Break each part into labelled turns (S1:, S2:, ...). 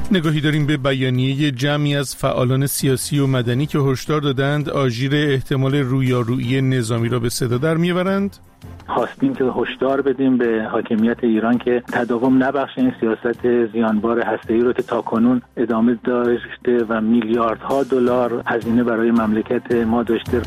S1: نگاهی داریم به بیانیه جمعی از فعالان سیاسی و مدنی که هشدار دادند آژیر احتمال رویارویی نظامی را به صدا در می‌آورند.
S2: خواستیم که هشدار بدیم به حاکمیت ایران که تداوم نبخشه این سیاست زیانبار هسته‌ای رو که تاکنون ادامه داشته و میلیاردها دلار هزینه برای مملکت ما داشته.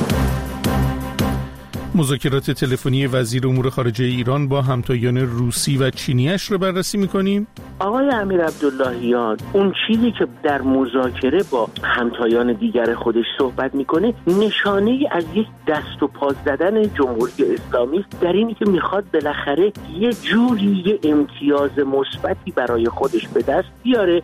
S1: مذاکرات تلفنی وزیر امور خارجه ایران با همتایان روسی و چینیش رو بررسی می‌کنیم.
S3: آقای امیر عبداللهیان اون چیزی که در مذاکره با همتایان دیگر خودش صحبت میکنه نشانه از یک دست و پا زدن جمهوری اسلامی در اینی که میخواد بالاخره یه جوری یه امتیاز مثبتی برای خودش به دست بیاره.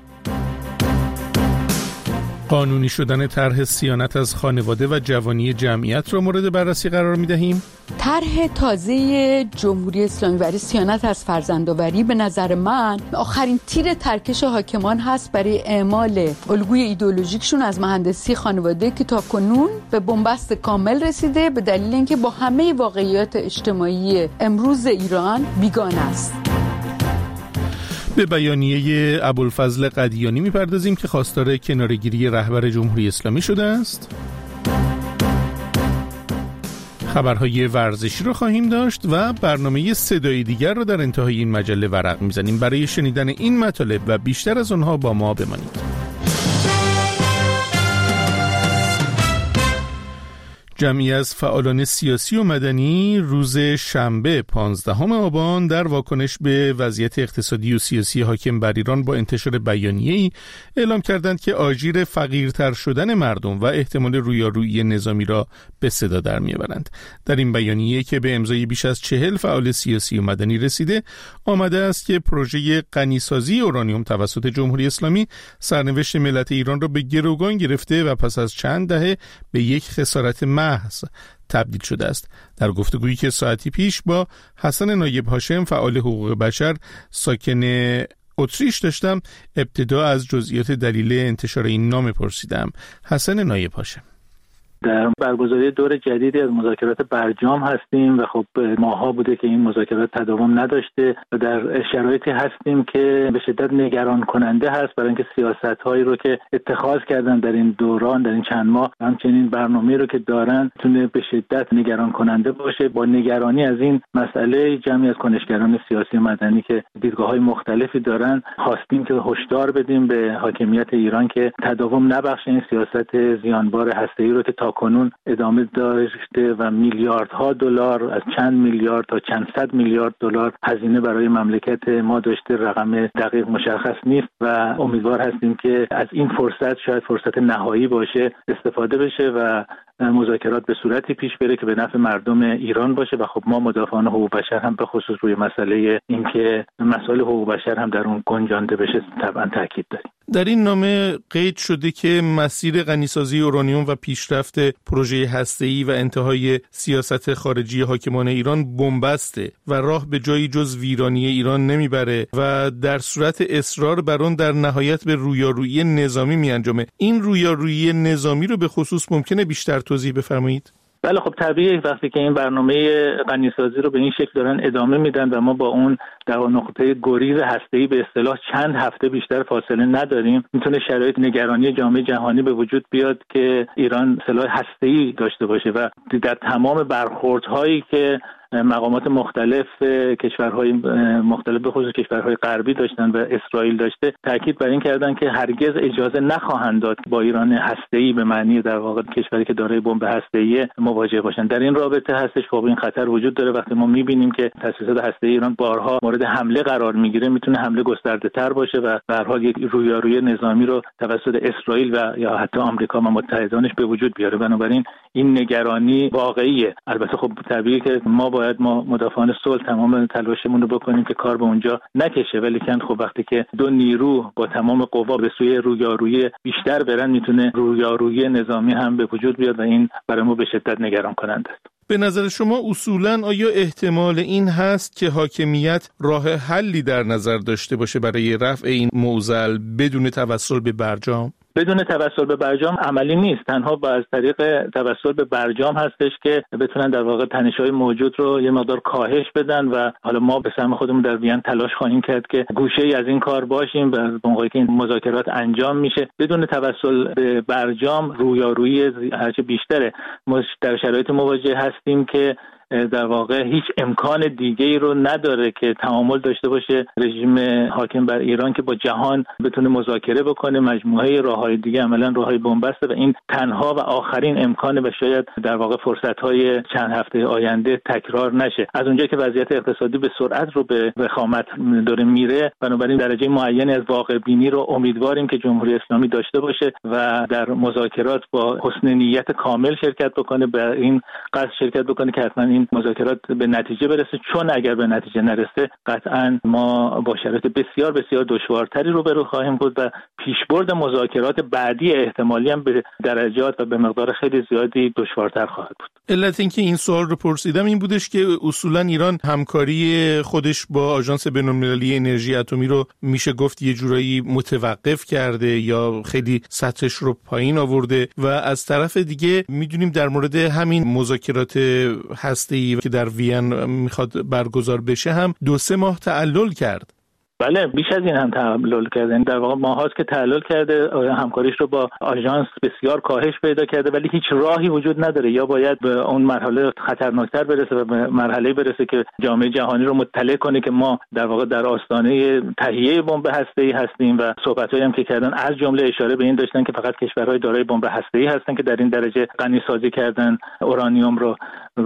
S1: قانونی شدن طرح صیانت از خانواده و جوانی جمعیت را مورد بررسی قرار می‌دهیم.
S4: طرح تازه جمهوری اسلامی برای صیانت از فرزندآوری به نظر من آخرین تیر ترکش حاکمان هست برای اعمال الگوی ایدئولوژیکشون از مهندسی خانواده که تاکنون به بنبست کامل رسیده به دلیل اینکه با همه واقعیات اجتماعی امروز ایران بیگانه است.
S1: به بیانیه ابوالفضل قدیانی می‌پردازیم که خواستار کناره‌گیری رهبر جمهوری اسلامی شده است. خبرهای ورزشی رو خواهیم داشت و برنامه صدای دیگر رو در انتهای این مجله ورق می‌زنیم. برای شنیدن این مطالب و بیشتر از آنها با ما بمانید. جمعی از فعالان سیاسی و مدنی روز شنبه 15 آبان در واکنش به وضعیت اقتصادی و سیاسی حاکم بر ایران با انتشار بیانیه‌ای اعلام کردند که آژیر فقیرتر شدن مردم و احتمال رویارویی نظامی را به صدا در می‌آورند. در این بیانیه که به امضای بیش از 40 فعال سیاسی و مدنی رسیده آمده است که پروژه غنیسازی اورانیوم توسط جمهوری اسلامی سرنوشت ملت ایران را به گروگان گرفته و پس از چند دهه به یک خسارت محض تبدیل شده است. در گفتگویی که ساعتی پیش با حسن نایب هاشم فعال حقوق بشر ساکن اتریش داشتم، ابتدا از جزئیات دلیل انتشار این نامه پرسیدم. حسن نایب هاشم:
S2: در برگزاری دور جدیدی از مذاکرات برجام هستیم و خب ماها بوده که این مذاکرات تداوم نداشته و در شرایطی هستیم که به شدت نگران کننده هست برای اینکه سیاست‌هایی رو که اتخاذ کردن در این دوران، در این چند ماه، همچنین برنامه‌ای رو که دارن تونه به شدت نگران کننده باشه. با نگرانی از این مسئله جمعی از کنشگران سیاسی و مدنی که دیدگاه‌های مختلفی دارن خواستیم که هشدار بدیم به حاکمیت ایران که تداوم نبخشه این سیاست زیانبار هسته‌ای رو که تاکنون ادامه داشته و میلیاردها دلار، از چند میلیارد تا چند صد میلیارد دلار هزینه برای مملکت ما داشته. رقم دقیق مشخص نیست و امیدوار هستیم که از این فرصت، شاید فرصت نهایی باشه، استفاده بشه و مذاکرات به صورتی پیش بره که به نفع مردم ایران باشه. و خب ما مدافعان حقوق بشر هم به خصوص روی مسئله اینکه مسائل حقوق بشر هم در اون گنجانده بشه طبعا تاکید داریم.
S1: در این نامه قید شده که مسیر غنیسازی اورانیوم و پیشرفت پروژه هسته‌ای و انتهای سیاست خارجی حاکمان ایران بنبسته و راه به جایی جز ویرانی ایران نمیبره و در صورت اصرار بر آن در نهایت به رویارویی نظامی میانجامه. این رویارویی نظامی رو به خصوص ممکنه بیشتر توضیح بفرمایید؟
S2: بله، خب طبیعیه وقتی که این برنامه غنیسازی رو به این شکل دارن ادامه میدن و ما با اون در نقطه گریز هسته‌ای به اصطلاح چند هفته بیشتر فاصله نداریم، میتونه شرایط نگرانی جامعه جهانی به وجود بیاد که ایران سلاح هسته‌ای داشته باشه و در تمام برخوردهایی که مقامات مختلف کشورهای مختلف به خصوص کشورهای غربی داشتن و اسرائیل داشته تاکید بر این کردن که هرگز اجازه نخواهند داد با ایران هسته‌ای به معنی در واقع کشوری که دارای بمب هسته‌ای مواجه باشن. در این رابطه هستش خب این خطر وجود داره. وقتی ما می‌بینیم که تأسیسات هسته‌ای ایران بارها مورد حمله قرار میگیره، میتونه حمله گسترده‌تر باشه و به هر حال یک رویارویی نظامی رو توسط اسرائیل و یا حتی آمریکا و متحدانش به وجود بیاره. بنابراین این نگرانی واقعیه. البته خب طبیعیه که ما مدافعان صلح تمام تلاشمون رو بکنیم که کار به اونجا نکشه، ولی خب وقتی که دو نیرو با تمام قوا به سوی رویارویی بیشتر برن میتونه رویارویی نظامی هم به وجود بیاد و این برای ما به شدت نگران کننده است.
S1: به نظر شما اصولاً آیا احتمال این هست که حاکمیت راه حلی در نظر داشته باشه برای رفع این معضل بدون توسل به برجام؟
S2: بدون توسل به برجام عملی نیست. تنها با از طریق توسل به برجام هستش که بتونن در واقع تنش‌های موجود رو یه مقدار کاهش بدن و حالا ما به سهم خودمون در وین تلاش خواهیم کرد که گوشه‌ای از این کار باشیم و موقعی که این مذاکرات انجام میشه بدون توسل به برجام رویارویی هرچه بیشتره. ما در شرایط مواجه هستیم که در واقع هیچ امکان دیگه‌ای رو نداره که تعامل داشته باشه رژیم حاکم بر ایران که با جهان بتونه مذاکره بکنه. مجموعه راه‌های دیگه عملاً راه‌های بن‌بسته و این تنها و آخرین امکانه و شاید در واقع فرصت‌های چند هفته آینده تکرار نشه. از اونجایی که وضعیت اقتصادی به سرعت رو به وخامت داره میره، بنابراین درجه معینی از واقع بینی رو امیدواریم که جمهوری اسلامی داشته باشه و در مذاکرات با حسن نیت کامل شرکت بکنه، به این قصد شرکت بکنه که حتما این مذاکرات به نتیجه برسه، چون اگر به نتیجه نرسه قطعا ما با شرایط بسیار بسیار دشوارتری روبرو خواهیم بود و پیشبرد مذاکرات بعدی احتمالی هم به درجات و به مقدار خیلی زیادی دشوارتر خواهد بود.
S1: علت اینکه این سوال رو پرسیدم این بودش که اصولا ایران همکاری خودش با آژانس بین‌المللی انرژی اتمی رو میشه گفت یه جورایی متوقف کرده یا خیلی سطحش رو پایین آورده و از طرف دیگه میدونیم در مورد همین مذاکرات هسته‌ای که در وین میخواد برگزار بشه هم 2-3 ماه تعلل کرد.
S2: بله، بیش از این هم تعلل کرده. در واقع ماهاست که تعلل کرده، همکاریش رو با آژانس بسیار کاهش پیدا کرده، ولی هیچ راهی وجود نداره. یا باید به اون مرحله خطرناکتر برسه و به مرحله برسه که جامعه جهانی رو مطلع کنه که ما در واقع در آستانه تهیه بمب هسته‌ای هستیم و صحبتایی هم که کردن از جمله اشاره به این داشتن که فقط کشورهای دارای بمب هسته‌ای هستن که در این درجه غنی سازی کردن اورانیوم رو.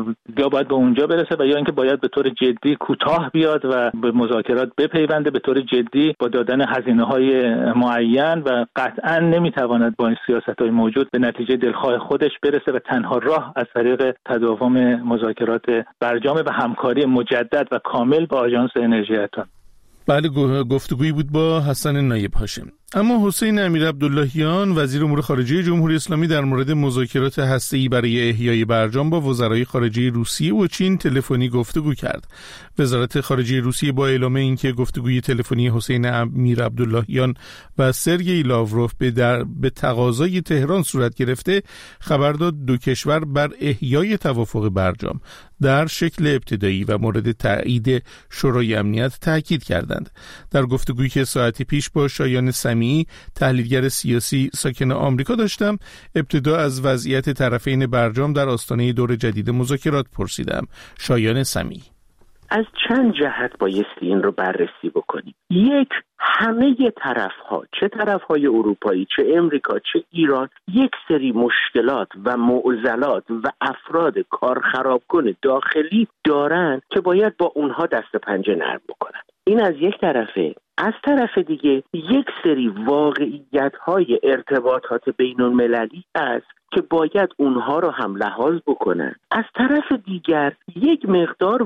S2: یا باید به اونجا برسه و یا اینکه باید به طور جدی کوتاه بیاد و به مذاکرات بپیونده به طور جدی با دادن هزینه‌های معین و قطعاً نمیتواند با این سیاست‌های موجود به نتیجه دلخواه خودش برسه و تنها راه از طریق تداوم مذاکرات برجام و همکاری مجدد و کامل با آژانس انرژی اتم.
S1: بله، گفتگویی بود با حسن نایب هاشم. اما حسین امیرعبداللهیان وزیر امور خارجه جمهوری اسلامی در مورد مذاکرات هسته‌ای برای احیای برجام با وزرای خارجه روسیه و چین تلفنی گفتگو کرد. وزارت خارجه روسیه با اعلام اینکه گفتگوی تلفنی حسین امیرعبداللهیان و سرگئی لاوروف به تقاضای تهران صورت گرفته، خبر داد دو کشور بر احیای توافق برجام در شکل ابتدایی و مورد تایید شورای امنیت تاکید کردند. در گفتگویی که ساعتی پیش با شایان سمیعی تحلیلگر سیاسی ساکن آمریکا داشتم، ابتدا از وضعیت طرفین برجام در آستانه دور جدید مذاکرات پرسیدم. شایان سمیعی:
S3: از چند جهت بایستی این رو بررسی بکنیم. یک، همه طرف‌ها، چه طرف‌های اروپایی، چه امریکا، چه ایران، یک سری مشکلات و معضلات و افراد کار خرابکن داخلی دارن که باید با اونها دست پنجه نرم بکنن. این از یک طرفه. از طرف دیگه یک سری واقعیت‌های ارتباطات بین‌المللی هست که باید اونها رو هم لحاظ بکنن. از طرف دیگر یک مقدار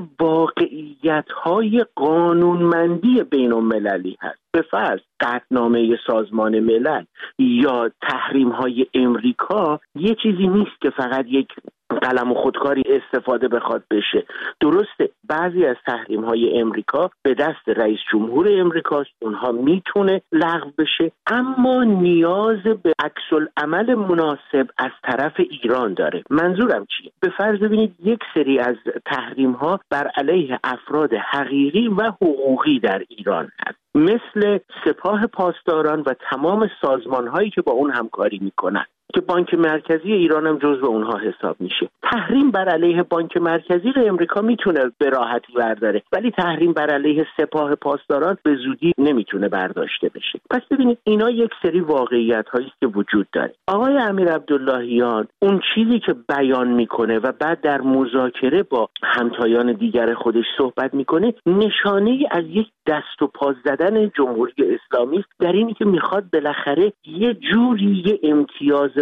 S3: واقعیت‌های قانونمندی بین‌المللی هست. به فرض قطعنامه سازمان ملل یا تحریم‌های امریکا یه چیزی نیست که فقط یک قلم و خودکاری استفاده بخواد بشه. درسته بعضی از تحریم‌های امریکا به دست رئیس جمهور امریکاست، اونها میتونه لغو بشه، اما نیاز به عکس‌العمل مناسب از طرف ایران داره. منظورم چیه؟ به فرض ببینید یک سری از تحریم‌ها بر علیه افراد حقیقی و حقوقی در ایران هست، مثل سپاه پاسداران و تمام سازمان‌هایی که با اون همکاری میکنن که بانک مرکزی ایران هم جزو اونها حساب میشه. تحریم بر علیه بانک مرکزی رو امریکا میتونه به راحتی برداره، ولی تحریم بر علیه سپاه پاسداران به زودی نمیتونه برداشته بشه. پس ببینید اینا یک سری واقعیت‌هایی است که وجود داره. آقای امیرعبداللهیان اون چیزی که بیان میکنه و بعد در مذاکره با همتایان دیگر خودش صحبت میکنه، نشانه از یک دست و پا زدن جمهوری اسلامی است در اینی که میخواد بالاخره یه جوری امتیاز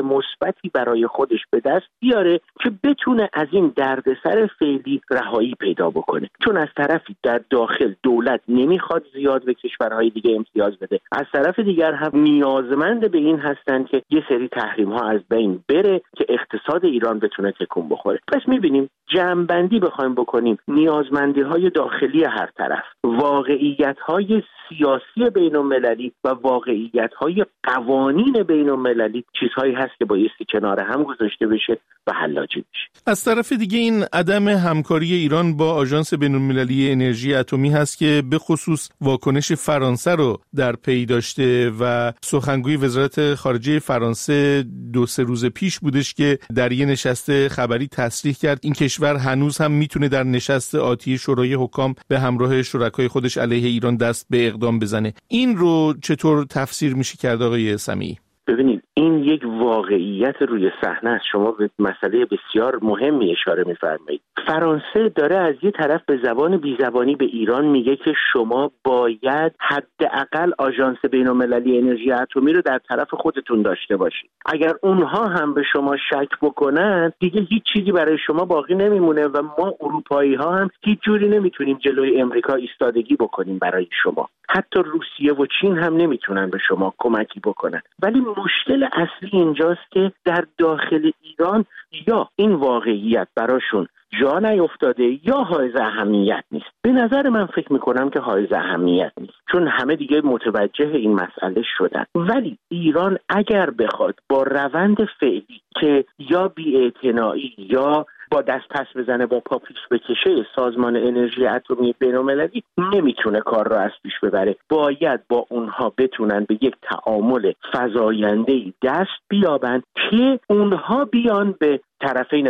S3: مثبتی برای خودش به دست بیاره که بتونه از این دردسر فعلی رهایی پیدا بکنه. چون از طرفی در داخل دولت نمیخواد زیاد به کشورهای دیگه امتیاز بده، از طرف دیگر هم نیازمند به این هستن که یه سری تحریم ها از بین بره که اقتصاد ایران بتونه تکون بخوره. پس میبینیم جمع‌بندی بخوایم بکنیم نیازمندی های داخلی هر طرف، واقعیت های سیاسی بین المللی و واقعیت های قوانین بین المللی چیزهایی هست که بایستی کنار هم گذاشته بشه و حلاجی بشه.
S1: از طرف دیگه این عدم همکاری ایران با آژانس بین المللی انرژی اتمی هست که به خصوص واکنش فرانسه رو در پی داشته و سخنگوی وزارت خارجه فرانسه 2-3 روز پیش بودش که در یه نشست خبری تصریح کرد این کشور هنوز هم میتونه در نشست آتی شورای حکام به همراه شرکای خودش علیه ایران دست به اقدام بزنه. این رو چطور تفسیر میشه کرد آقای سمیعی؟
S3: ببینید این یک واقعیت روی صحنه است. شما به مسئله بسیار مهمی اشاره می‌فرمایید. فرانسه داره از یه طرف به زبان بی‌زبانی به ایران میگه که شما باید حداقل آژانس بین‌المللی انرژی اتمی رو در طرف خودتون داشته باشید. اگر اونها هم به شما شک بکنن دیگه هیچ چیزی برای شما باقی نمیمونه و ما اروپایی‌ها هم هیچ جوری نمیتونیم جلوی امریکا ایستادگی بکنیم برای شما. حتی روسیه و چین هم نمیتونن به شما کمکی بکنن. ولی مشکل اصلی اینجاست که در داخل ایران یا این واقعیت براشون جا نیفتاده یا حائز اهمیت نیست. به نظر من فکر میکنم که حائز اهمیت نیست، چون همه دیگه متوجه این مسئله شدن. ولی ایران اگر بخواد با روند فعلی که یا بی‌اعتنایی یا با دست پس بزنه با پا پیش بکشه سازمان انرژی اتمی بین‌المللی، نمیتونه کار را از پیش ببره. باید با اونها بتونن به یک تعامل فزاینده‌ای دست بیابن که اونها بیان به طرفین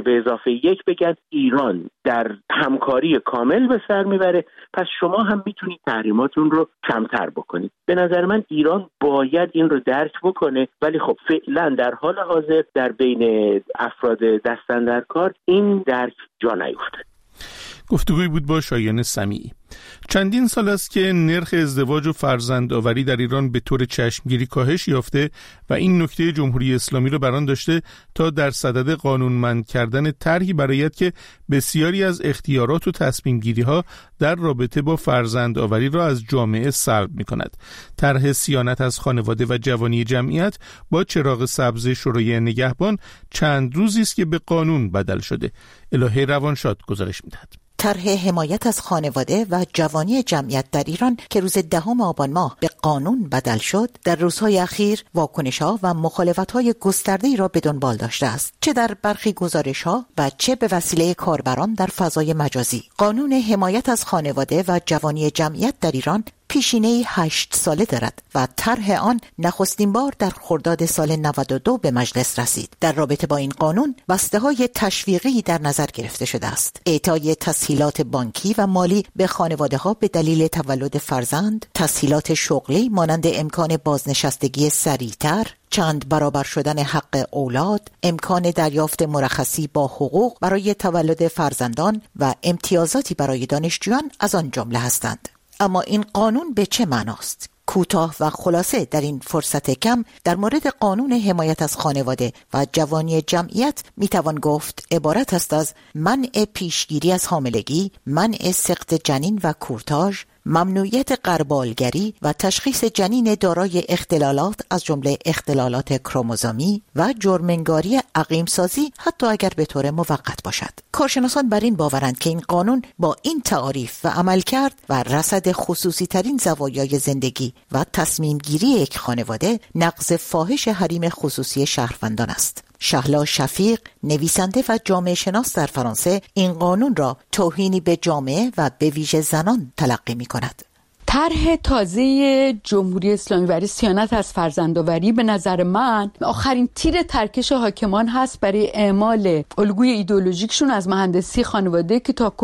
S3: 5+1 بگن ایران در همکاری کامل به سر میبره، پس شما هم میتونید تحریماتون رو کمتر بکنید. به نظر من ایران باید این رو درک بکنه، ولی خب فعلا در حال حاضر در بین افراد دستاندرکار این درک جا نیفتاد.
S1: گفتگوی بود با شایان سمیعی. چندین سال است که نرخ ازدواج و فرزندآوری در ایران به طور چشمگیری کاهش یافته و این نکته جمهوری اسلامی را برآن داشته تا در صدد قانونمند کردن طرحی برآید که بسیاری از اختیارات و تصمیم گیری ها در رابطه با فرزندآوری را از جامعه سلب می کند. طرح صیانت از خانواده و جوانی جمعیت با چراغ سبز شورای نگهبان چند روزی است که به قانون بدل شده. الهه روانشاد گزارش می‌دهد.
S5: طرح حمایت از خانواده و جوانی جمعیت در ایران که روز 10 آبان ماه به قانون بدل شد، در روزهای اخیر واکنش‌ها و مخالفت‌های گسترده‌ای را به دنبال داشته است، چه در برخی گزارش‌ها و چه به وسیله کاربران در فضای مجازی. قانون حمایت از خانواده و جوانی جمعیت در ایران پیشینه‌ای 8 ساله دارد و طرح آن نخستین بار در خرداد سال 92 به مجلس رسید. در رابطه با این قانون بسته‌های تشویقی در نظر گرفته شده است: اعطای تسهیلات بانکی و مالی به خانواده‌ها به دلیل تولد فرزند، تسهیلات شغلی مانند امکان بازنشستگی سریعتر، چند برابر شدن حق اولاد، امکان دریافت مرخصی با حقوق برای تولد فرزندان و امتیازاتی برای دانشجویان از آن جمله هستند. اما این قانون به چه معناست؟ کوتاه و خلاصه در این فرصت کم در مورد قانون حمایت از خانواده و جوانی جمعیت میتوان گفت عبارت است از منع پیشگیری از حاملگی، منع سقط جنین و کورتاژ، ممنوعیت غربالگری و تشخیص جنین دارای اختلالات از جمله اختلالات کروموزومی و جرم‌انگاری عقیم‌سازی حتی اگر به طور موقت باشد. کارشناسان بر این باورند که این قانون با این تعاریف و عملکرد و رصد خصوصی ترین زوایای زندگی و تصمیم گیری یک خانواده نقض فاحش حریم خصوصی شهروندان است. شهلا شفیق، نویسنده و جامعه شناس در فرانسه، این قانون را توهینی به جامعه و به ویژه زنان تلقی می کند.
S4: طرح تازه جمهوری اسلامی برای صیانت از فرزندآوری به نظر من آخرین تیر ترکش حاکمان هست برای اعمال الگوی ایدئولوژیکشون از مهندسی خانواده که تاکنون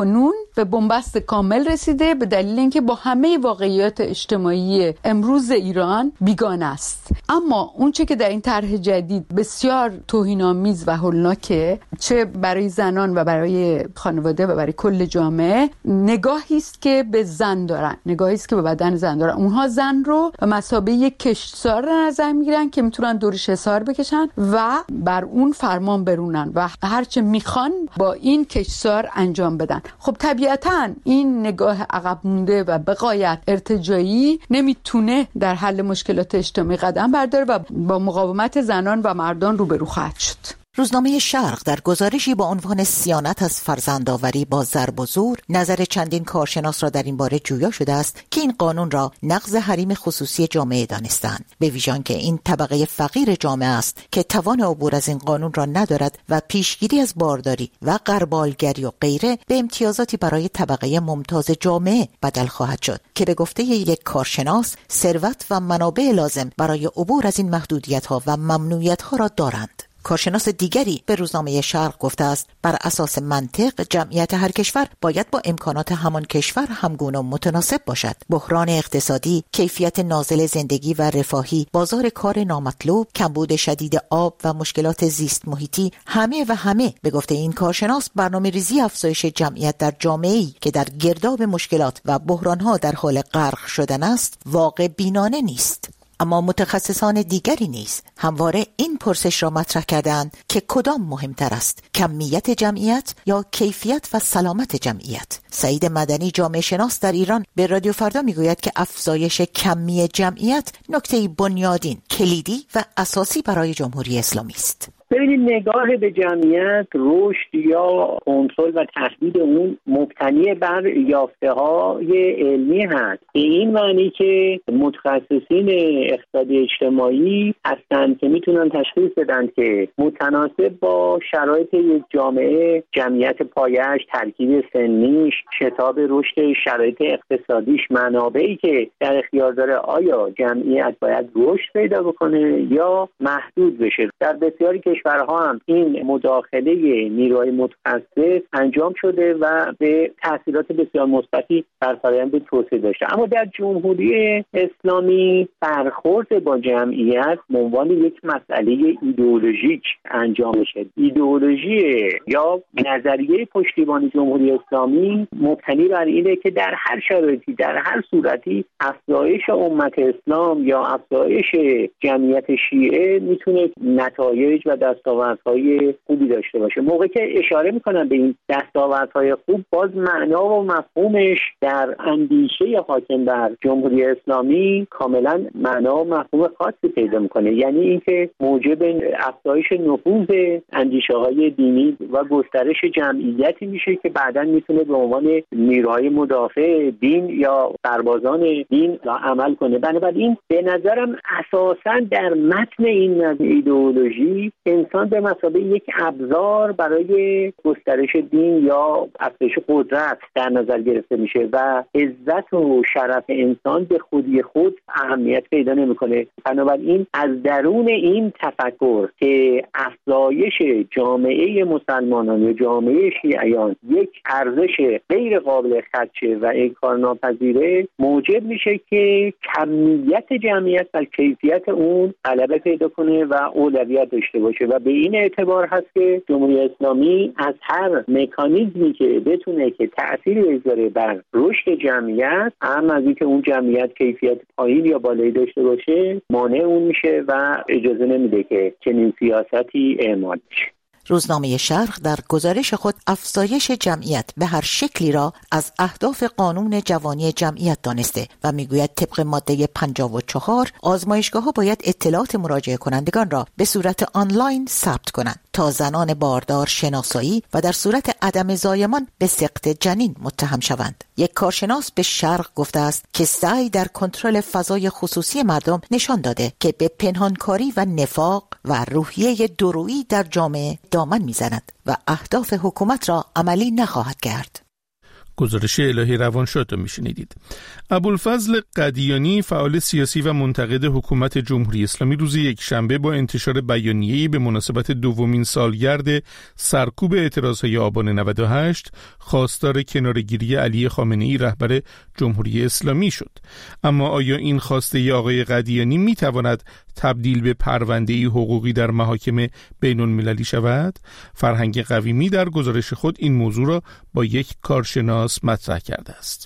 S4: به بنبست کامل رسیده به دلیل اینکه با همه واقعیات اجتماعی امروز ایران بیگانه است. اما اون چه که در این طرح جدید بسیار توهین‌آمیز و هولناکه، چه برای زنان و برای خانواده و برای کل جامعه، نگاهی است که به زن دارن، نگاهی است که به بدن زن دارن. اونها زن رو به مثابه یک کشتزار نظر میگیرن که میتونن دورش حصار بکشن و بر اون فرمان برونن و هرچه میخوان با این کشتزار انجام بدن. خب طبیعتاً این نگاه عقب مونده و به غایت ارتجاعی نمیتونه در حل مشکلات اجتماعی قدم برداره و با مقاومت زنان و مردان روبرو خواهد شد.
S5: روزنامه شرق در گزارشی با عنوان صیانت از فرزندآوری با ضرب و زور نظر چندین کارشناس را در این باره جویا شده است که این قانون را نقض حریم خصوصی جامعه دانستند، به ویژه که این طبقه فقیر جامعه است که توان عبور از این قانون را ندارد و پیشگیری از بارداری و غربالگری و غیره به امتیازاتی برای طبقه ممتاز جامعه بدل خواهد شد که به گفته یک کارشناس ثروت و منابع لازم برای عبور از این محدودیت‌ها و ممنوعیت‌ها را دارند. کارشناس دیگری به روزنامه شرق گفته است بر اساس منطق جمعیت هر کشور باید با امکانات همان کشور همگون و متناسب باشد. بحران اقتصادی، کیفیت نازل زندگی و رفاهی، بازار کار نامطلوب، کمبود شدید آب و مشکلات زیست محیطی، همه به گفته این کارشناس برنامه‌ریزی افزایش جمعیت در جامعه‌ای که در گرداب مشکلات و بحران‌ها در حال غرق شدن است واقع بینانه نیست. اما متخصصان دیگری نیز همواره این پرسش را مطرح کردند که کدام مهمتر است، کمیت جمعیت یا کیفیت و سلامت جمعیت؟ سعید مدنی جامعه شناس در ایران به رادیو فردا میگوید که افزایش کمی جمعیت نکته بنیادین، کلیدی و اساسی برای جمهوری اسلامی است.
S3: ببینید، نگاه به جمعیت، رشد یا کنترل و تهدید اون مبتنی بر یافته‌های علمی هست. این معنی که متخصصین اقتصاد اجتماعی هستند که میتونن تشخیص بدن که متناسب با شرایط یک جامعه، جمعیت پایش، ترکیب سنیش، شتاب رشد شرایط اقتصادیش، منابعی که در اختیار داره، آیا جمعیت باید رشد پیدا بکنه یا محدود بشه. در بسیاری کشورها هم این مداخله نیروهای متخصص انجام شده و به تاثیرات بسیار مثبتی بر فرآیند توسعه داشته. اما در جمهوری اسلامی برخورد با جمعیت به عنوان یک مسئله ایدئولوژیک انجام میشه. ایدئولوژی یا نظریه پشتیبانی جمهوری اسلامی مبتنی بر اینه که در هر شرایطی، در هر صورتی افزایش امت اسلام یا افزایش جمعیت شیعه میتونه نتایج و دستاوردهای خوبی داشته باشه. موقعی که اشاره میکنن به این دستاوردهای خوب، باز معنا و مفهومش در اندیشه حاکم بر جمهوری اسلامی کاملا معنا و مفهوم خاصی پیدا میکنه. یعنی اینکه موجب افزایش نفوذ اندیشه‌های دینی و گسترش جمعیتی میشه که بعداً میتونه به عنوان نیروهای مدافع دین یا سربازان دین عمل کنه. بنابراین به نظرم اساساً در متن این ایدئولوژی انسان به مثابه یک ابزار برای گسترش دین یا افزایش قدرت در نظر گرفته میشه و عزت و شرف انسان به خودی خود اهمیت پیدا نمیکنه. بنابراین از درون این تفکر که افزایش جامعه مسلمانان یا جامعه شیعیان یک ارزش غیر قابل خدشه و انکارناپذیره، موجب میشه که کمیت جمعیت و کیفیت اون غلبه پیدا کنه و اولویت داشته باشه و به این اعتبار هست که جمهوری اسلامی از هر مکانیزمی که بتونه که تأثیری بذاره بر رشد جمعیت، هم از اینکه اون جمعیت کیفیت پایین یا بالایی داشته باشه، مانع اون میشه و اجازه نمیده که چنین سیاستی اعمال بشه.
S5: روزنامه شرق در گزارش خود افزایش جمعیت به هر شکلی را از اهداف قانون جوانی جمعیت دانسته و میگوید طبق ماده 54 آزمایشگاه‌ها باید اطلاعات مراجعه کنندگان را به صورت آنلاین ثبت کنند تا زنان باردار شناسایی و در صورت عدم زایمان به سقط جنین متهم شوند. یک کارشناس به شرق گفته است که سعی در کنترل فضای خصوصی مردم نشان داده که به پنهانکاری و نفاق و روحیه درویی در جامعه دامن میزند و اهداف حکومت را عملی نخواهد کرد.
S1: گزارش الهی روانشاد رو میشنیدید. ابوالفضل قدیانی فعال سیاسی و منتقد حکومت جمهوری اسلامی روز یکشنبه با انتشار بیانیه‌ای به مناسبت دومین سالگرد سرکوب اعتراضهای آبان 98 خواستار کناره‌گیری علی خامنه‌ای رهبر جمهوری اسلامی شد. اما آیا این خواسته آقای قدیانی میتواند تبدیل به پرونده‌ای حقوقی در محاکم بین‌المللی شود؟ فرهنگ قویمی در گزارش خود این موضوع را با یک کارشناس مطرح کرده است.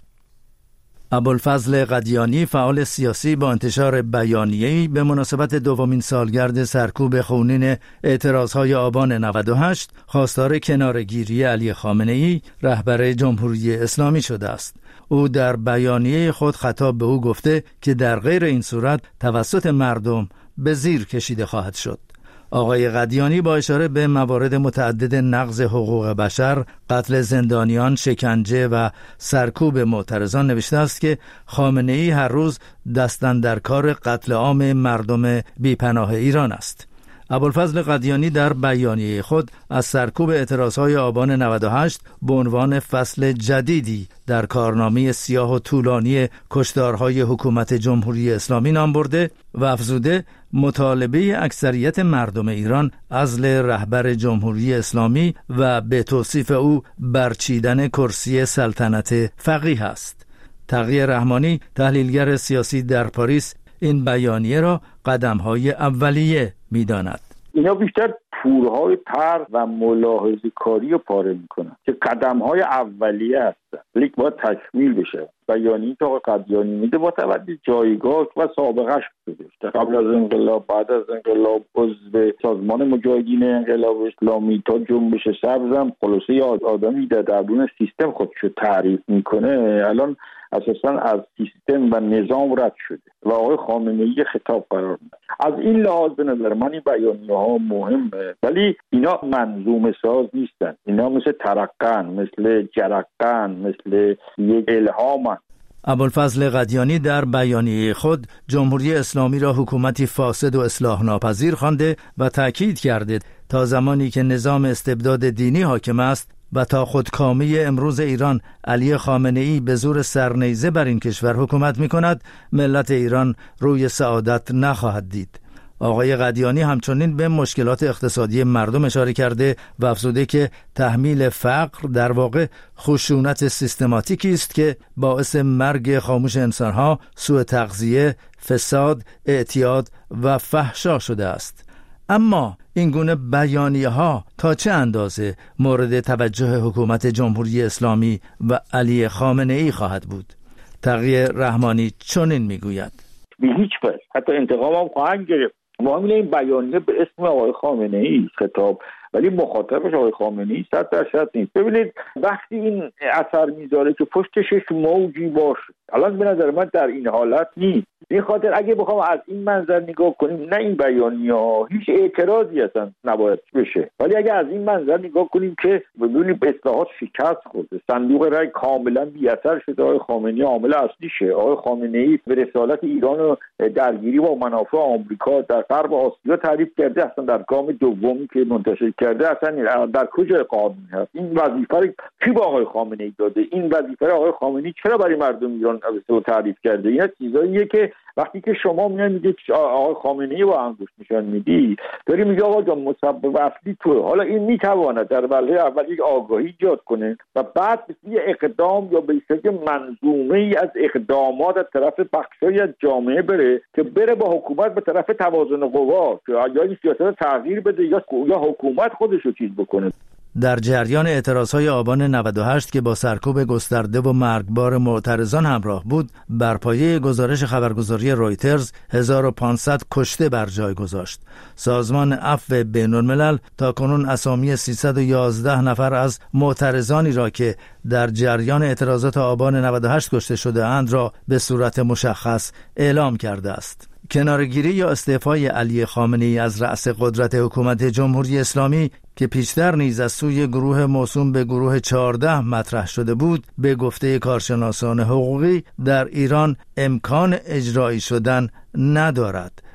S6: ابوالفضل قدیانی فعال سیاسی با انتشار بیانیه‌ای به مناسبت دومین سالگرد سرکوب خونین اعتراضهای آبان 98 خواستار کناره‌گیری علی خامنه‌ای رهبر جمهوری اسلامی شده است. او در بیانیه خود خطاب به او گفته که در غیر این صورت توسط مردم به زیر کشیده خواهد شد. آقای قدیانی با اشاره به موارد متعدد نقض حقوق بشر، قتل زندانیان، شکنجه و سرکوب معترضان نوشته است که خامنه‌ای هر روز دست اندر کار قتل عام مردم بیپناه ایران است. ابوالفضل قدیانی در بیانیه خود از سرکوب اعتراضهای آبان 98 به عنوان فصل جدیدی در کارنامه سیاه و طولانی کشتارهای حکومت جمهوری اسلامی نام برده و افزوده مطالبه اکثریت مردم ایران عزل رهبر جمهوری اسلامی و به توصیف او برچیدن کرسی سلطنت فقیه است. تقی رحمانی، تحلیلگر سیاسی در پاریس، این بیانیه را قدم‌های اولیه می‌داند.
S7: اینا بیشتر تورهای طرح و ملاحظه کاری رو پاره میکنن که قدم‌های اولیه هستن، لیک باید تکمیل بشه. بیانیه‌ای که آقای قدیانی میده با توجه جایگاه و سابقه‌اش بوده. قبل از انقلاب، بعد از انقلاب، عضو سازمان مجاهدین انقلاب اسلامی تا جنبش سبزم، خلاصه یه آدمی در درون سیستم خودشو تعریف میکنه. الان اساساً از سیستم و نظام رد شده و آقای خامنه‌ای خطاب قرار میده. از این لحاظ به نظر من این بیانیه‌ها مهمه، ولی اینا منظومه ساز نیستن. اینا مثل ترقن، مثل جرقن، مثل یک الهام.
S6: ابوالفضل قدیانی در بیانیه خود جمهوری اسلامی را حکومتی فاسد و اصلاح ناپذیر خوانده و تأکید کرده تا زمانی که نظام استبداد دینی حاکم است و تا خودکامی امروز ایران علی خامنه‌ای به زور سرنیزه بر این کشور حکومت می کند، ملت ایران روی سعادت نخواهد دید. آقای قدیانی همچنین به مشکلات اقتصادی مردم اشاره کرده و افزوده که تحمیل فقر در واقع خشونت سیستماتیکی است که باعث مرگ خاموش انسانها، سوء تغذیه، فساد، اعتیاد و فحشا شده است. اما این گونه بیانیه ها تا چه اندازه مورد توجه حکومت جمهوری اسلامی و علی خامنه‌ای خواهد بود؟ تقی رحمانی چنین میگوید:
S7: به هیچ وجه، حتی انتقام هم خواهند گرفت. معامله این بیانیه به اسم آقای خامنه‌ای خطاب، ولی مخاطبش آقای خامنه‌ای 100% نیست. ببینید وقتی این اثر میذاره که پشتش موجی باشه، الان به نظر من در این حالت نیست. این خاطر اگه بخوام از این منظر نگاه کنیم، نه این بیانیه‌ها هیچ اعتراضی اصلا نباید بشه، ولی اگه از این منظر نگاه کنیم که ببینیم اصلاحات شکست خورده، صندوق رای کاملا بی‌اثر شده، آقای خامنه‌ای عامل اصلیشه. آقای خامنه‌ای به رسالت ایران و درگیری با منافع آمریکا در غرب آسیا تعریف کرده، اصلا در گام دومی که منتشر کرده اصلا در کجای قانون هست؟ این وظیفه رو کی با آقای خامنه‌ای داده؟ این وظیفه آقای خامنه‌ای چرا برای مردم ایران تعریف کرده؟ اینا چیزاییه که وقتی که شما میگید آقای خامنه‌ای با انگشت نشان میدی، داری میگی آقا جان مسبب اصلی تو. حالا این میتواند در مرحله اول یک آگاهی ایجاد کنه و بعد یه اقدام یا به شکل منظومه ای از اقدامات از طرف بخشای از جامعه که بره با حکومت به طرف توازن قوا، که یا این سیاست تغییر بده یا حکومت خودش رو چیز بکنه.
S6: در جریان اعتراضهای آبان 98 که با سرکوب گسترده و مرگبار معترضان همراه بود، بر پایه گزارش خبرگزاری رویترز 1500 کشته بر جای گذاشت. سازمان عفو بین‌الملل تاکنون اسامی 311 نفر از معترضانی را که در جریان اعتراضات آبان 98 کشته شده اند را به صورت مشخص اعلام کرده است. کناره‌گیری یا استعفای علی خامنه‌ای از رأس قدرت حکومت جمهوری اسلامی که پیشتر نیز از سوی گروه موسوم به گروه 14 مطرح شده بود، به گفته کارشناسان حقوقی در ایران امکان اجرایی شدن ندارد.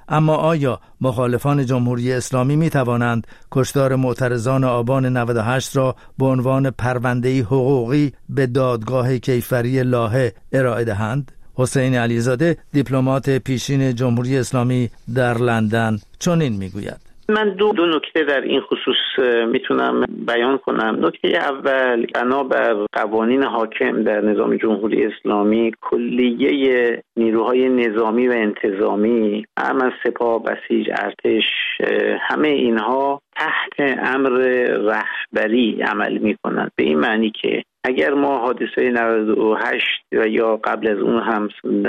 S6: اما آیا مخالفان جمهوری اسلامی می توانند کشتار معترضان آبان 98 را به عنوان پرونده‌ای حقوقی به دادگاه کیفری لاهه ارائه دهند؟ حسین علیزاده دیپلمات پیشین جمهوری اسلامی در لندن چنین میگوید:
S3: من دو نکته در این خصوص میتونم بیان کنم. نکته اول، بنابر قوانین حاکم در نظام جمهوری اسلامی، کلیه نیروهای نظامی و انتظامی، از سپاه، بسیج، ارتش، همه اینها تحت امر رهبری عمل میکنند. به این معنی که اگر ما حادثه 98 و یا قبل از اون هم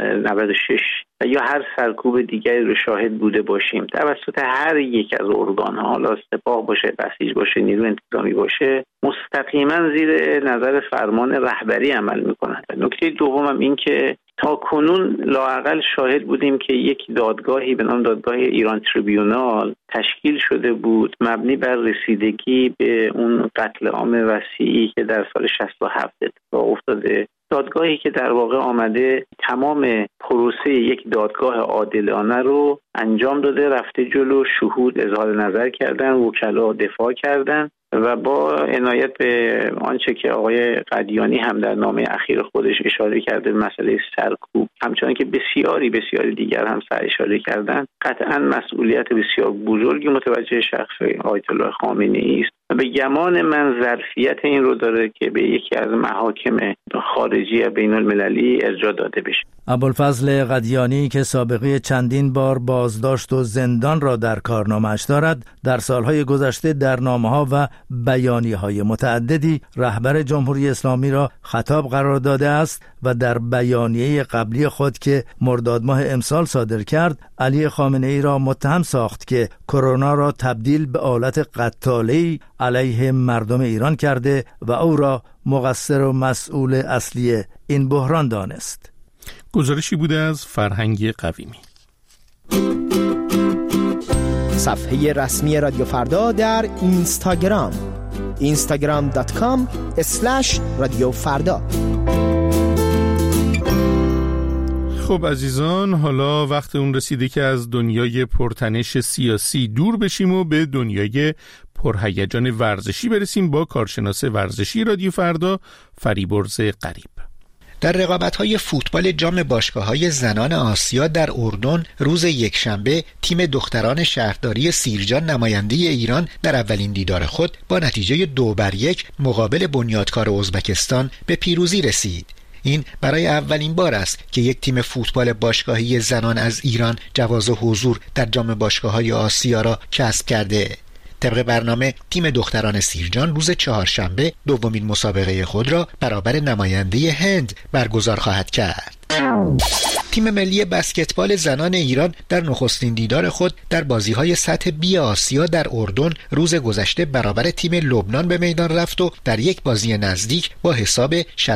S3: 96 و یا هر سرکوب دیگری رو شاهد بوده باشیم توسط هر یک از ارگان‌ها، حالا سپاه باشه، بسیج باشه، نیرو انتظامی باشه، مستقیما زیر نظر فرمان رهبری عمل میکنند. نکته دومم این که تا کنون لااقل شاهد بودیم که یک دادگاهی به نام دادگاه ایران تریبیونال تشکیل شده بود مبنی بر رسیدگی به اون قتل عام وسیعی که در سال 67 اتفاق افتاده. دادگاهی که در واقع آمده تمام پروسه یک دادگاه عادلانه رو انجام داده، رفته جلو، شهود اظهار نظر کردن، وکلا دفاع کردن و با عنایت به آنچه که آقای قدیانی هم در نامه اخیر خودش اشاره کرده، مسئله سرکوب، همچنان که بسیاری دیگر هم سر اشاره کردن، قطعا مسئولیت بسیار بزرگی متوجه شخص آیت الله خامنه‌ای است. به گمان من ظرفیت این رو داره که به یکی از محاکم خارجی بین المللی ارجاع داده بشه.
S6: ابوالفضل قدیانی که سابقه چندین بار بازداشت و زندان را در کارنامه‌اش دارد، در سالهای گذشته در نامه‌ها و بیانیه‌های متعددی رهبر جمهوری اسلامی را خطاب قرار داده است و در بیانیه قبلی خود که مرداد ماه امسال صادر کرد، علی خامنه‌ای را متهم ساخت که کرونا را تبدیل به آلت قتالی علیه مردم ایران کرده و او را مقصر و مسئول اصلی این بحران دانست.
S1: گزارشی بوده از فرهنگ قویمی.
S8: صفحه رسمی رادیو فردا در اینستاگرام instagram.com/رادیو فردا.
S1: خب عزیزان، حالا وقت اون رسیده که از دنیای پرتنش سیاسی دور بشیم و به دنیای پرهیجان ورزشی برسیم با کارشناس ورزشی رادیو فردا فریبرز غریب.
S9: در رقابت‌های فوتبال جام باشگاه‌های زنان آسیا در اردن روز یکشنبه تیم دختران شهرداری سیرجان نماینده ایران در اولین دیدار خود با نتیجه 2-1 مقابل بنیادکار ازبکستان به پیروزی رسید. این برای اولین بار است که یک تیم فوتبال باشگاهی زنان از ایران جواز حضور در جام باشگاه‌های آسیا را کسب کرده. طبق برنامه تیم دختران سیرجان روز چهارشنبه دومین مسابقه خود را برابر نماینده هند برگزار خواهد کرد. تیم ملی بسکتبال زنان ایران در نخستین دیدار خود در بازی‌های سطح بی آسیا در اردن روز گذشته برابر تیم لبنان به میدان رفت و در یک بازی نزدیک با حساب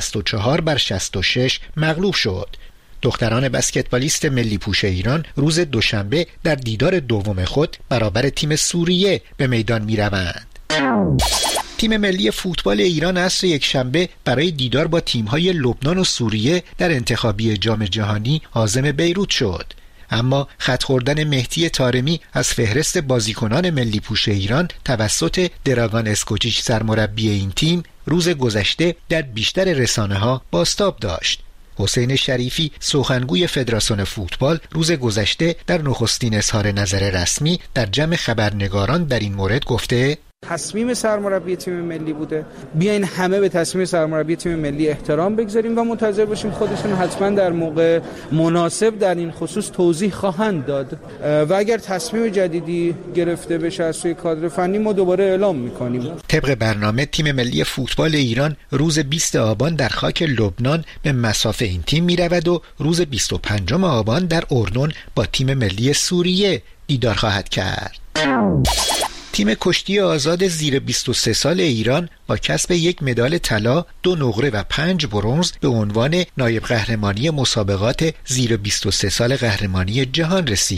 S9: 64-66 مغلوب شد. دختران بسکتبالیست ملی پوش ایران روز دوشنبه در دیدار دوم خود برابر تیم سوریه به میدان می‌روند. تیم ملی فوتبال ایران عصر یکشنبه برای دیدار با تیم‌های لبنان و سوریه در انتخابی جام جهانی عازم بیروت شد. اما خط خوردن مهدی طارمی از فهرست بازیکنان ملی پوش ایران توسط دراگان اسکوچیچ سرمربی این تیم روز گذشته در بیشتر رسانه‌ها بازتاب داشت. حسین شریفی سخنگوی فدراسیون فوتبال روز گذشته در نخستین اظهار نظر رسمی در جمع خبرنگاران در این مورد گفته
S10: تصمیم سرمربی تیم ملی بوده، بیاین همه به تصمیم سرمربی تیم ملی احترام بگذاریم و منتظر باشیم خودشون حتما در موقع مناسب در این خصوص توضیح خواهند داد و اگر تصمیم جدیدی گرفته بشه از سوی کادر فنی ما دوباره اعلام میکنیم.
S9: طبق برنامه تیم ملی فوتبال ایران روز 20 آبان در خاک لبنان به مصاف این تیم میرود و روز 25 آبان در اردن با تیم ملی سوریه دیدار خواهد کرد. تیم کشتی آزاد زیر 23 سال ایران با کسب یک مدال طلا، 2 نقره و 5 برنز به عنوان نایب قهرمانی مسابقات زیر 23 سال قهرمانی جهان رسید.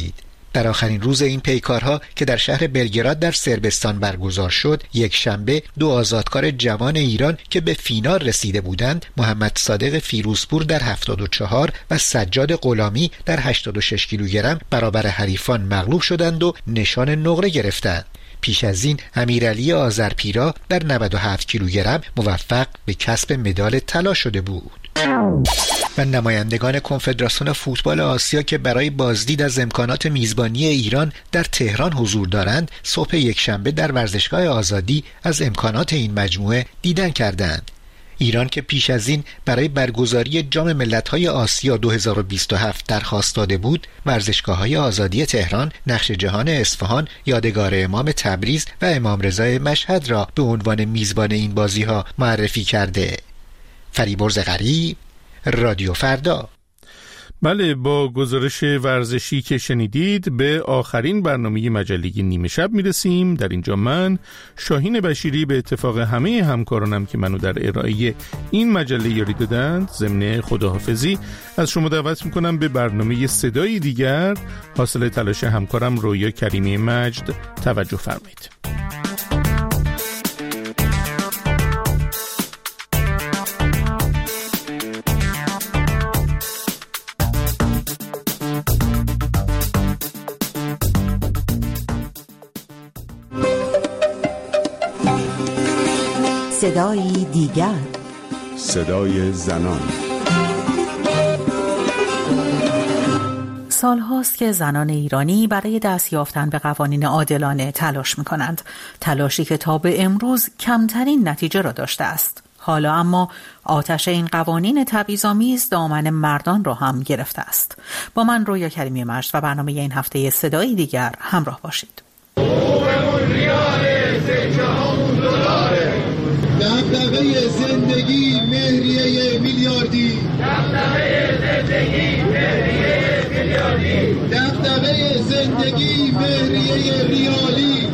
S9: در آخرین روز این پیکارها که در شهر بلگراد در صربستان برگزار شد، یک شنبه 2 آزادکار جوان ایران که به فینال رسیده بودند، محمد صادق فیروزپور در 74 و سجاد غلامی در 86 کیلوگرم برابر حریفان مغلوب شدند و نشان نقره گرفتند. پیش از این امیرعلی آذرپیرا در 97 کیلوگرم موفق به کسب مدال طلا شده بود. و نمایندگان کنفدراسیون فوتبال آسیا که برای بازدید از امکانات میزبانی ایران در تهران حضور دارند، صبح یکشنبه در ورزشگاه آزادی از امکانات این مجموعه دیدن کردند. ایران که پیش از این برای برگزاری جام ملت‌های آسیا 2027 درخواست داده بود، ورزشگاه‌های آزادی تهران، نقش جهان اصفهان، یادگار امام تبریز و امام رضا مشهد را به عنوان میزبان این بازی‌ها معرفی کرده. فریبرز غریب، رادیو فردا.
S1: بله، با گزارش ورزشی که شنیدید به آخرین برنامه مجله نیمه شب میرسیم. در اینجا من شاهین بشیری به اتفاق همه همکارانم که منو در ارائه این مجله یاری دادند ضمن خداحافظی از شما دعوت میکنم به برنامه صدای دیگر حاصل تلاش همکارم رویا کریمی مجد توجه فرمایید.
S5: صدای دیگر،
S11: صدای زنان.
S12: سالهاست که زنان ایرانی برای دست یافتن به قوانین عادلانه تلاش می‌کنند، تلاشی که تا به امروز کمترین نتیجه را داشته است. حالا اما آتش این قوانین تبعیض‌آمیز دامن مردان را هم گرفته است. با من رویا کریمی مجد و برنامه این هفته صدای دیگر همراه باشید.
S13: دغدغه زندگی مهریه میلیاردی،
S14: دغدغه زندگی مهریه میلیاردی،
S13: دغدغه زندگی مهریه ریالی،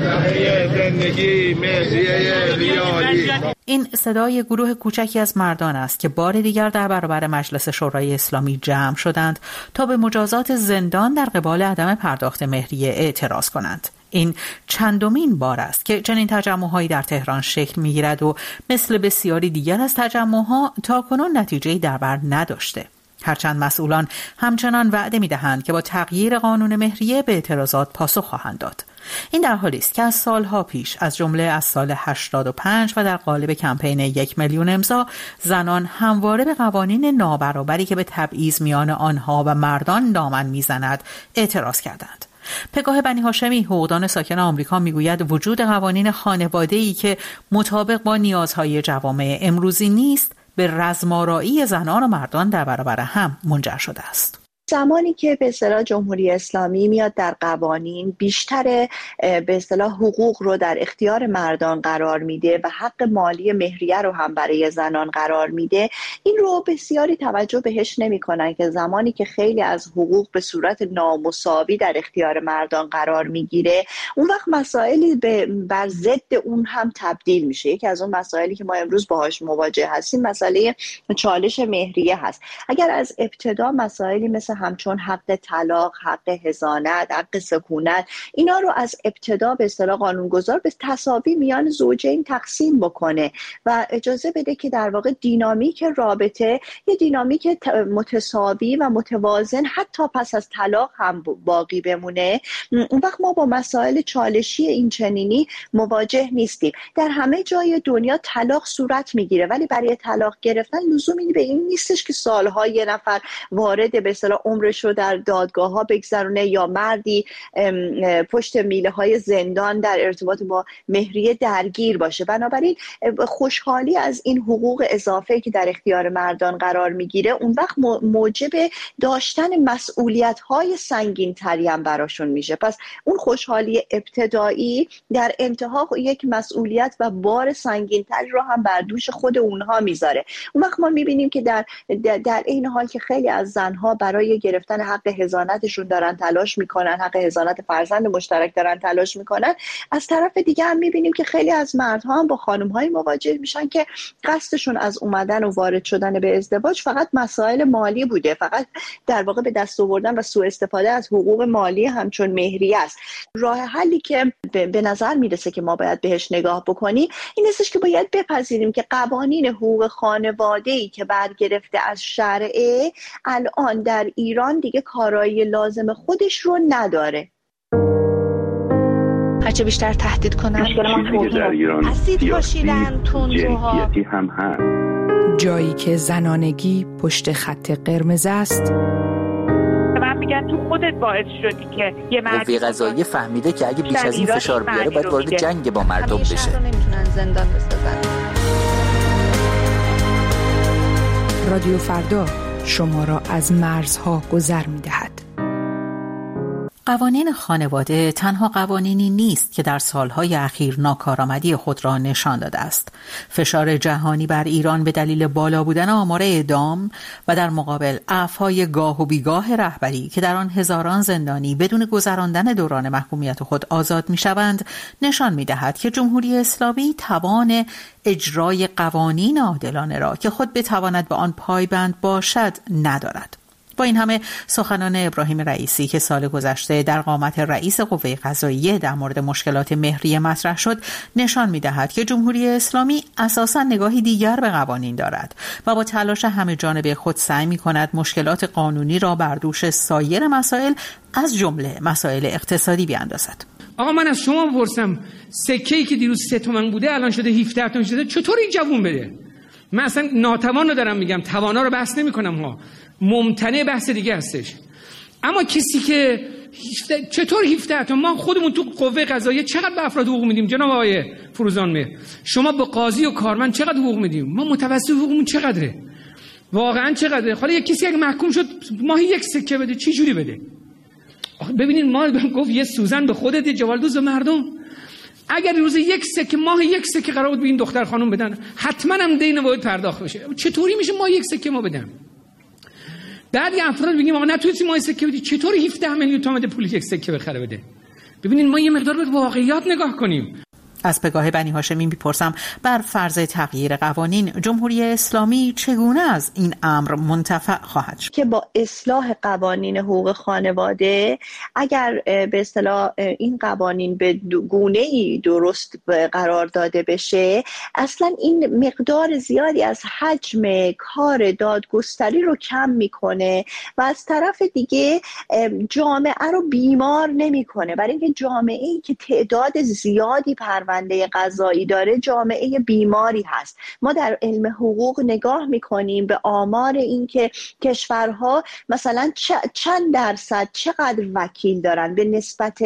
S14: دغدغه زندگی مهریه ریالی.
S12: این صدای گروه کوچکی از مردان است که بار دیگر در برابر مجلس شورای اسلامی جمع شدند تا به مجازات زندان در قبال عدم پرداخت مهریه اعتراض کنند. این چندمین بار است که چنین تجمع‌هایی در تهران شکل می‌گیرد و مثل بسیاری دیگر از تجمع‌ها تاکنون نتیجه‌ای در بر نداشته. هرچند مسئولان همچنان وعده می‌دهند که با تغییر قانون مهریه به اعتراضات پاسخ خواهند داد. این در حالی است که از سالها پیش، از جمله از سال 85 و در قالب کمپین 1 میلیون امضا، زنان همواره به قوانین نابرابری که به تبعیض میان آنها و مردان دامن می‌زند اعتراض کردند. پگاه بنی هاشمی، حقوقدان ساکن آمریکا، میگوید وجود قوانین خانواده‌ای که مطابق با نیازهای جوامع امروزی نیست، به رزم‌آرایی زنان و مردان در برابر هم منجر شده است.
S15: زمانی که به اصطلاح جمهوری اسلامی میاد در قوانین بیشتر به اصطلاح حقوق رو در اختیار مردان قرار میده و حق مالی مهریه رو هم برای زنان قرار میده، این رو بسیاری توجه بهش نمیکنن که زمانی که خیلی از حقوق به صورت نامساوی در اختیار مردان قرار میگیره، اون وقت مسائلی بر ضد اون هم تبدیل میشه. یکی از اون مسائلی که ما امروز باهاش مواجه هستیم مسئله چالش مهریه هست. اگر از ابتدا مسائلی مثل همچون حق طلاق، حق حضانت، حق سکونت، اینا رو از ابتدا به اصطلاح قانونگذار به تساوی میان زوجین تقسیم بکنه و اجازه بده که در واقع دینامیک رابطه یه دینامیک متساوی و متوازن حتی پس از طلاق هم باقی بمونه، اون وقت ما با مسائل چالشی این چنینی مواجه نیستیم. در همه جای دنیا طلاق صورت میگیره، ولی برای طلاق گرفتن لزومی به این نیستش که سالها یه نفر وارد به اصطلاح عمرش رو در دادگاه ها بگذرونه یا مردی پشت میله های زندان در ارتباط با مهریه درگیر باشه. بنابراین خوشحالی از این حقوق اضافه که در اختیار مردان قرار میگیره اون وقت موجب داشتن مسئولیت های سنگین تری هم براشون میشه. پس اون خوشحالی ابتدایی در انتها یک مسئولیت و بار سنگین تری رو هم بر دوش خود اونها میذاره. اون وقت ما میبینیم که در این حال که خیلی از زنها برای برای گرفتن حق حضانتشون دارن تلاش میکنن، حق حضانت فرزند مشترک دارن تلاش میکنن، از طرف دیگه هم میبینیم که خیلی از مردها هم با خانم‌های مواجه میشن که قصدشون از اومدن و وارد شدن به ازدواج فقط مسائل مالی بوده، فقط در واقع به دست آوردن و سوء استفاده از حقوق مالی همچون مهریه است. راه حلی که به نظر میرسه که ما باید بهش نگاه بکنیم این استش که باید بپذیریم که قوانین حقوق خانواده‌ای که برگرفته از شرعه الان در ایران دیگه کارایی لازم خودش رو نداره.
S16: هرچه بیشتر تهدید کنن
S17: اسید پاشیدن تندروها
S11: هم هست.
S18: جایی که زنانگی پشت خط قرمز است.
S17: من میگم تو خودت باعث شدی که یه
S19: قوه قضاییه فهمیده که اگه بیش از این فشار بیاره باید وارد جنگ با مردم بشه.
S16: نمیتونن زندان بسازن.
S18: رادیو فردا شما را از مرزها گذر می‌دهد.
S12: قوانین خانواده تنها قوانینی نیست که در سالهای اخیر ناکارآمدی خود را نشان داده است. فشار جهانی بر ایران به دلیل بالا بودن آمار اعدام و در مقابل عفوهای گاه و بیگاه رهبری که در آن هزاران زندانی بدون گذراندن دوران محکومیت خود آزاد می‌شوند، نشان می‌دهد که جمهوری اسلامی توان اجرای قوانین عادلانه را که خود بتواند به آن پایبند باشد ندارد. با این همه سخنان ابراهیم رئیسی که سال گذشته در قامت رئیس قوه قضاییه در مورد مشکلات مهریه مطرح شد نشان می‌دهد که جمهوری اسلامی اساساً نگاهی دیگر به قوانین دارد و با تلاش همه جانبه خود سعی می‌کند مشکلات قانونی را بر دوش سایر مسائل از جمله مسائل اقتصادی بیاندازد.
S10: آقا من از شما بپرسم سکه‌ای که دیروز 3 تومن بوده الان شده 17 تومن شده، چطور این جوون بده؟ من اصلا ناتوان رو دارم میگم، توانا رو بحث نمی‌کنم ها، ممتنع بحث دیگه هستش. اما کسی که چطور 17 تومن، ما خودمون تو قوه قضاییه چقدر به افراد حقوق میدیم جناب آقای فروزان مهر؟ شما به قاضی و کارمند چقدر حقوق میدیم؟ ما متوسط حقوقمون چقدره؟ واقعا چقدره؟ حالا یک کسی اگه محکوم شد ماهی 1 سکه بده، چی جوری بده؟ ببینید ما گفت یه سوزن به خودت، یه جوالدوز به مردم. اگر روز 1 سکه، ماه 1 سکه قرار بود به این دختر خانم بدن، حتما هم دین باید پرداخت بشه. چطوری میشه ما 1 سکه ما بدن؟ بعد یه افراد بگیم آقا نتونستی ما 1 سکه بدی، چطوری 17 میلیون تومان پول 1 سکه بخره بده؟ ببینید ما یه مقدار به واقعیات نگاه کنیم.
S12: از پگاه بنی هاشمی میپرسم بر فرض تغییر قوانین جمهوری اسلامی چگونه از این امر منتفع خواهد شد؟
S15: که با اصلاح قوانین حقوق خانواده اگر به اصطلاح این قوانین به گونه‌ای درست قرار داده بشه، اصلا این مقدار زیادی از حجم کار دادگستری رو کم میکنه و از طرف دیگه جامعه رو بیمار نمیکنه، برای اینکه جامعه‌ای که تعداد زیادی پرونده قضایی داره جامعه بیماری هست. ما در علم حقوق نگاه میکنیم به آمار این که کشورها مثلا چند درصد چقدر وکیل دارن به نسبت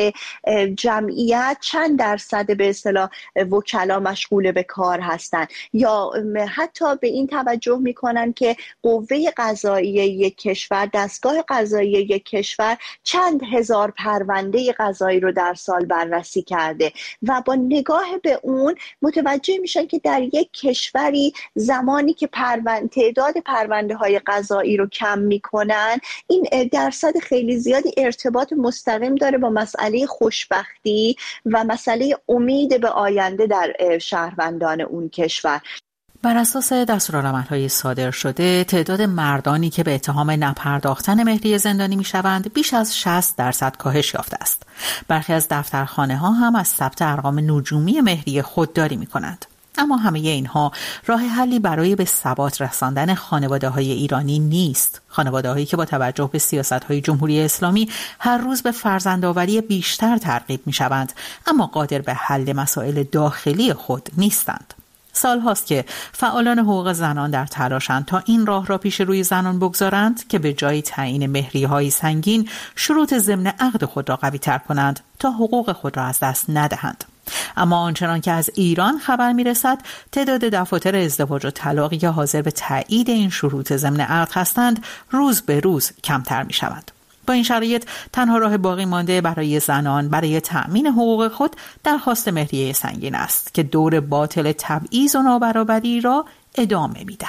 S15: جمعیت، چند درصد به اصطلاح وکلا مشغول به کار هستن، یا حتی به این توجه میکنن که قوه قضاییه یک کشور، دستگاه قضاییه یک کشور چند هزار پرونده قضایی رو در سال بررسی کرده و با نگاه به اون متوجه میشن که در یک کشوری زمانی که تعداد پرونده های قضایی رو کم میکنن، این درصد خیلی زیادی ارتباط مستقیم داره با مسئله خوشبختی و مسئله امید به آینده در شهروندان اون کشور.
S12: بر اساس دستورالعمل‌های صادر شده، تعداد مردانی که به اتهام نپرداختن مهریه زندانی می‌شوند بیش از 60% کاهش یافته است. برخی از دفترخانه‌ها هم از ثبت ارقام نجومی مهریه خودداری می‌کنند. اما همه اینها راه حلی برای به ثبات رساندن خانواده‌های ایرانی نیست. خانواده‌هایی که با توجه به سیاست‌های جمهوری اسلامی هر روز به فرزندآوری بیشتر ترغیب می‌شوند، اما قادر به حل مسائل داخلی خود نیستند. سال هاست که فعالان حقوق زنان در تلاشند تا این راه را پیش روی زنان بگذارند که به جای تعیین مهریه‌های سنگین شروط ضمن عقد خود را قوی تر کنند تا حقوق خود را از دست ندهند. اما آنچنان که از ایران خبر می‌رسد، تعداد دفاتر ازدواج و طلاقی که حاضر به تایید این شروط ضمن عقد هستند روز به روز کمتر می‌شود. با این شرایط تنها راه باقی مانده برای زنان برای تأمین حقوق خود درخواست مهریه سنگین است که دور باطل تبعیض و نابرابری را ادامه می‌دهد.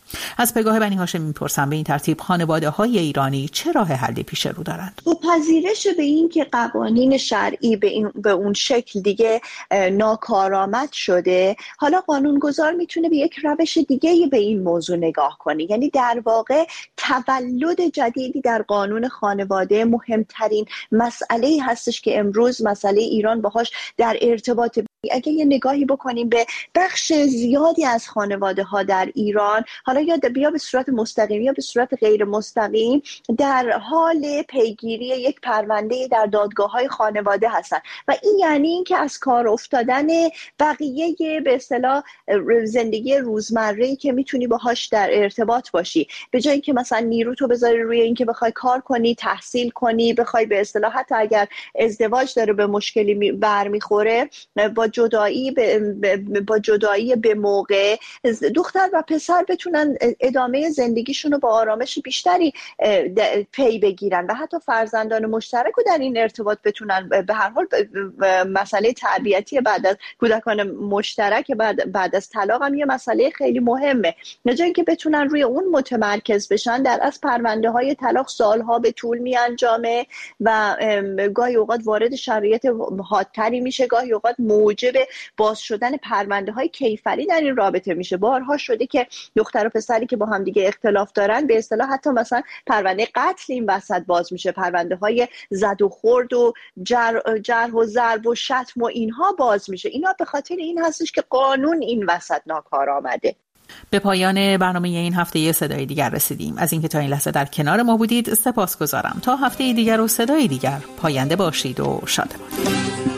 S12: از پگاه بنی هاشمی میپرسم به این ترتیب خانواده‌های ایرانی چه راه حلی پیش رو دارند؟
S15: پذیرش به این که قوانین شرعی به اون شکل دیگه ناکارآمد شده، حالا قانونگذار میتونه به یک روش دیگه به این موضوع نگاه کنه. یعنی در واقع تولد جدیدی در قانون خانواده مهمترین مسئله هستش که امروز مسئله ایران باهاش در ارتباط. اگه یه نگاهی بکنیم به بخش زیادی از خانواده ها در ایران، حالا یا به صورت مستقیم یا به صورت غیر مستقیم، در حال پیگیری یک پرونده در دادگاه های خانواده هستن و این یعنی این که از کار افتادن بقیه به اصطلاح زندگی روزمره‌ای که میتونی باهاش در ارتباط باشی، به جای اینکه مثلا نیرو تو بذاری روی اینکه بخوای کار کنی، تحصیل کنی، بخوای به اصطلاح حتی اگر ازدواج داره به مشکلی برمیخوره، با جدایی به موقع دختر و پسر بتونن ادامه زندگیشون رو با آرامش بیشتری پی بگیرن و حتی فرزندان مشترک رو در این ارتباط بتونن. به هر حال مسئله تربیتی بعد از کودکان مشترک بعد از طلاق هم یه مسئله خیلی مهمه. نجایی که بتونن روی اون متمرکز بشن، در از پرونده های طلاق سالها به طول می انجامه و گاهی اوقات وارد شرایط حادتری میشه، گاهی اوقات موجب باز شدن پرونده های کیفری در این رابطه میشه. بارها شده که دختر و پسری که با هم دیگه اختلاف دارن، به اصطلاح حتی مثلا پرونده قتل این وسط باز میشه، پرونده های زد و خورد و جرح و ضرب و شتم و اینها باز میشه. اینا به خاطر این هستش که قانون این وسط ناکار آمده.
S12: به پایان برنامه این هفته صدای دیگر رسیدیم. از اینکه تا این لحظه در کنار ما بودید سپاسگزارم. تا هفته دیگر و صدای دیگر، پاینده باشید و شادمان.